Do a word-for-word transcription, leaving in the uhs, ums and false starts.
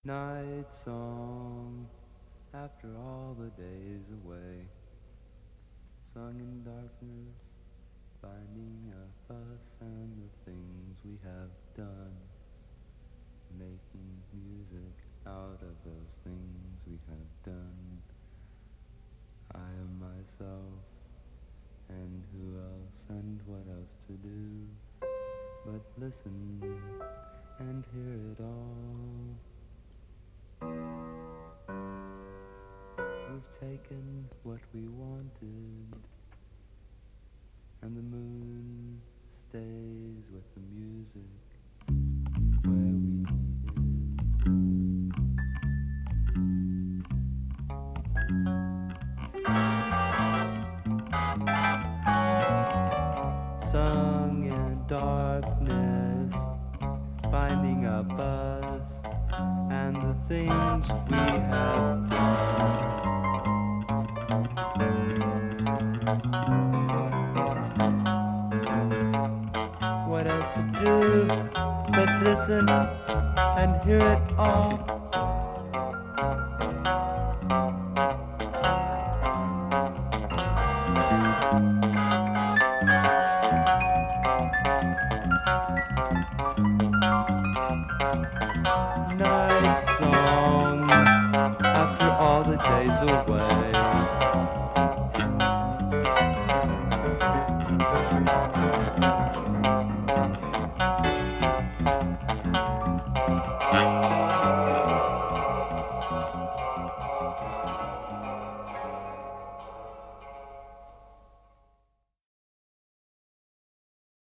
Night song after all the days away, sung in darkness, finding a us and the things we have done, making music out of those things we have done. I am myself, and who else and what else to do but listen and hear it all. We've taken what we wanted, and the moon stays with the music where we needed. Sung in darkness, finding a buzz and the things we have done. What else to do but listen and hear it all? Night song after all the days away.